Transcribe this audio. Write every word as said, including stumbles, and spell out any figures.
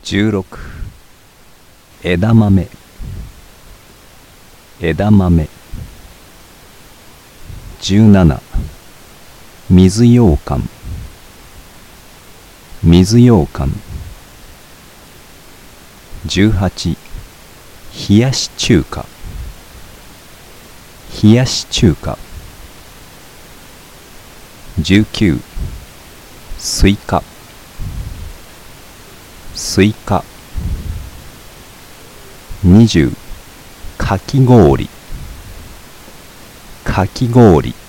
じゅうろく枝豆枝豆じゅうなな水羊羹水羊羹じゅうはち冷やし中華冷やし中華じゅうきゅうスイカスイカにじゅうかき氷かき氷